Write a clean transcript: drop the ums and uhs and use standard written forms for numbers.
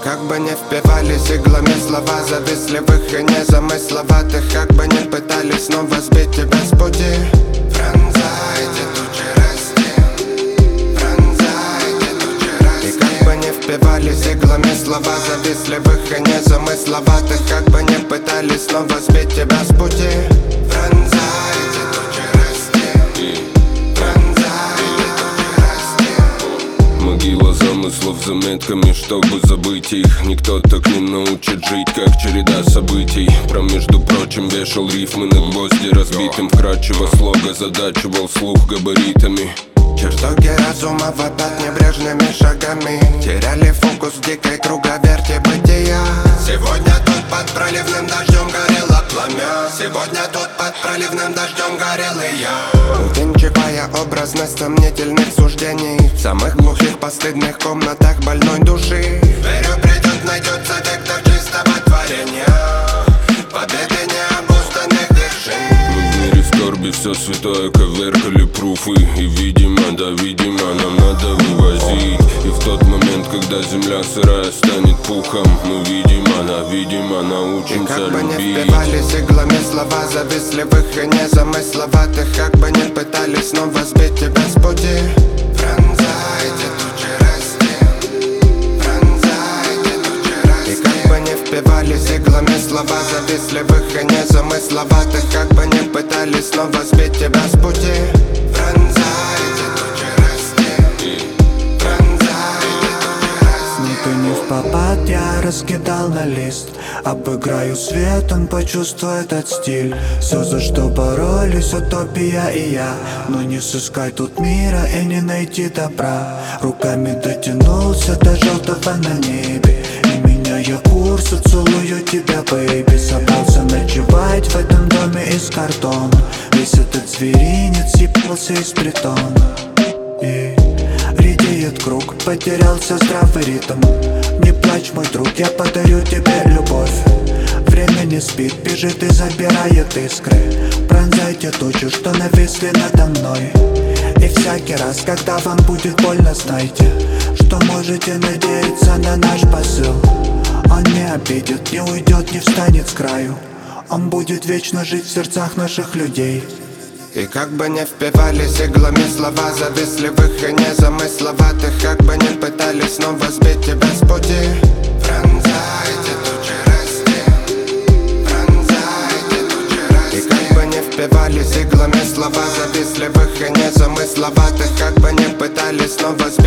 как бы не впивались иглами слова завистливых и незамысловатых, как бы не пытались снова сбить тебя с пути. Пронзайте тучи расти, пронзайте тучи расти. И как бы не впивались иглами слова завистливых и незамысловатых, как бы не пытались снова сбить тебя с пути. Пронзайте тучи расти, пронзайте тучи расти. Могила замыслов заметками, чтобы забыть их. Никто так не научит жить, как череда событий. Про, между прочим, вешал рифмы на гвозди разбитым. Вкрадчиво слога задачивал слух габаритами. Чертоги разума вопят небрежными шагами, теряли фокус в дикой круговерти бытия. Сегодня тут под проливным дождем горело пламя, сегодня тут под проливным дождем горел и я. Увенчивая образность сомнительных суждений в самых глухих постыдных комнатах больной души. Верю, придет, найдется вектор чистого творения, победы необузданных вершин. Мы в мире скорби все святое коверкали пруфы. И видимо, да видимо, нам надо вывозить. И в тот момент, когда земля сырая станет пухом, мы видимо, да видимо, научимся любить. И как бы не любить. впивались иглами слова завистливых и незамысловатых, как бы не пытались снова сбить тебя с пути. Пронзайте тучи расти, пронзайте тучи расти. И как бы не впивались иглами слова завистливых и незамысловатых, как бы не пытались снова сбить тебя с пути. Пронзайте тучи расти, пронзайте тучи расти. Ник и не впопад я раскидал на лист. Обыграю свет, он почувствует этот стиль. Все, за что боролись, утопия и я. Но не сыскать тут мира и не найти добра. Руками дотянулся до желтого на небе, и меняя курс, целую тебя, бэйби. Собрался ночевать в этом доме из картона. Весь этот зверинец съебался из притона. И редеет круг, потерялся здравый ритм. Не плачь, мой друг, я подарю тебе любовь. Время не спит, бежит и забирает искры. Пронзайте тучу, что нависли надо мной. И всякий раз, когда вам будет больно, знайте, что можете надеяться на наш посыл. Он не обидит, не уйдет, не встанет с краю. Он будет вечно жить в сердцах наших людей. И как бы не впивались иглами слова завистливых и незамысловатых, как бы не пытались снова сбить тебя с пути. Пронзайте тучи расти, пронзайте тучи расти. И как бы не впивались иглами слова завистливых и незамысловатых, как бы не пытались снова сбить